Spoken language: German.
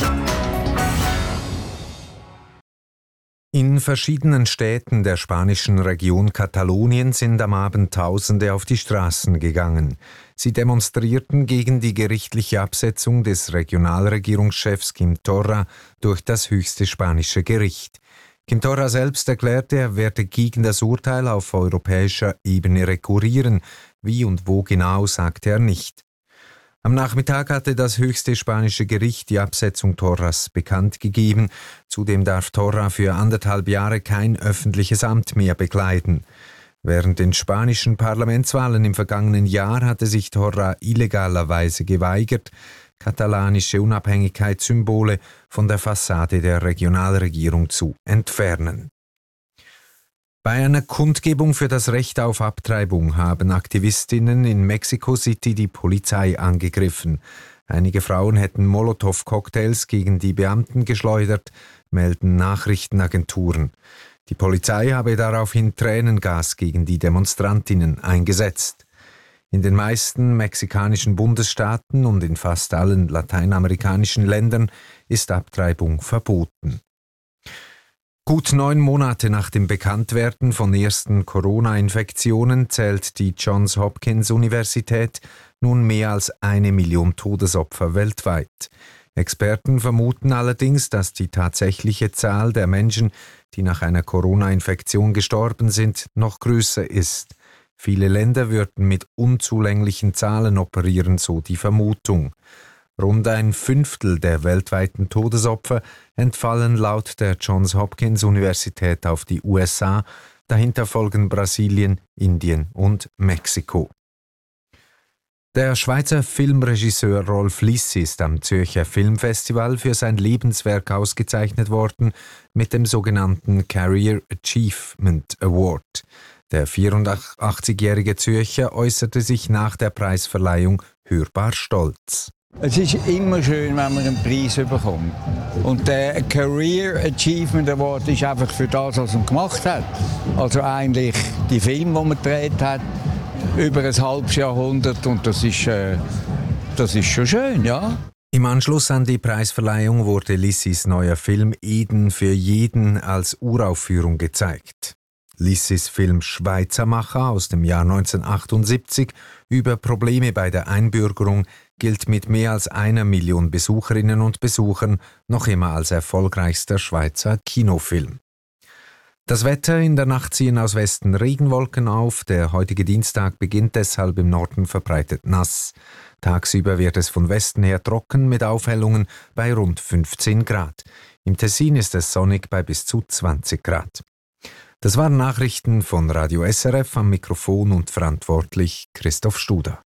In verschiedenen Städten der spanischen Region Katalonien sind am Abend Tausende auf die Straßen gegangen. Sie demonstrierten gegen die gerichtliche Absetzung des Regionalregierungschefs Quim Torra durch das höchste spanische Gericht. Quim Torra selbst erklärte, er werde gegen das Urteil auf europäischer Ebene rekurrieren. Wie und wo genau, sagte er nicht. Am Nachmittag hatte das höchste spanische Gericht die Absetzung Torras bekannt gegeben. Zudem darf Torra für 1,5 Jahre kein öffentliches Amt mehr bekleiden. Während den spanischen Parlamentswahlen im vergangenen Jahr hatte sich Torra illegalerweise geweigert, katalanische Unabhängigkeitssymbole von der Fassade der Regionalregierung zu entfernen. Bei einer Kundgebung für das Recht auf Abtreibung haben Aktivistinnen in Mexico City die Polizei angegriffen. Einige Frauen hätten Molotow-Cocktails gegen die Beamten geschleudert, melden Nachrichtenagenturen. Die Polizei habe daraufhin Tränengas gegen die Demonstrantinnen eingesetzt. In den meisten mexikanischen Bundesstaaten und in fast allen lateinamerikanischen Ländern ist Abtreibung verboten. Gut 9 Monate nach dem Bekanntwerden von ersten Corona-Infektionen zählt die Johns Hopkins Universität nun mehr als 1 Million Todesopfer weltweit. Experten vermuten allerdings, dass die tatsächliche Zahl der Menschen, die nach einer Corona-Infektion gestorben sind, noch größer ist. Viele Länder würden mit unzulänglichen Zahlen operieren, so die Vermutung. Rund 1/5 der weltweiten Todesopfer entfallen laut der Johns Hopkins Universität auf die USA, dahinter folgen Brasilien, Indien und Mexiko. Der Schweizer Filmregisseur Rolf Lissi ist am Zürcher Filmfestival für sein Lebenswerk ausgezeichnet worden mit dem sogenannten Career Achievement Award. Der 84-jährige Zürcher äußerte sich nach der Preisverleihung hörbar stolz. Es ist immer schön, wenn man einen Preis bekommt. Und der Career Achievement Award ist einfach für das, was man gemacht hat. Also eigentlich die Filme, die man gedreht hat, über ein halbes Jahrhundert. Und das ist schon schön, ja. Im Anschluss an die Preisverleihung wurde Lissis neuer Film Eden für jeden als Uraufführung gezeigt. Lissis Film Schweizermacher aus dem Jahr 1978 über Probleme bei der Einbürgerung gilt mit mehr als 1 Million Besucherinnen und Besuchern noch immer als erfolgreichster Schweizer Kinofilm. Das Wetter: in der Nacht ziehen aus Westen Regenwolken auf. Der heutige Dienstag beginnt deshalb im Norden verbreitet nass. Tagsüber wird es von Westen her trocken mit Aufhellungen bei rund 15 Grad. Im Tessin ist es sonnig bei bis zu 20 Grad. Das waren Nachrichten von Radio SRF, am Mikrofon und verantwortlich Christoph Studer.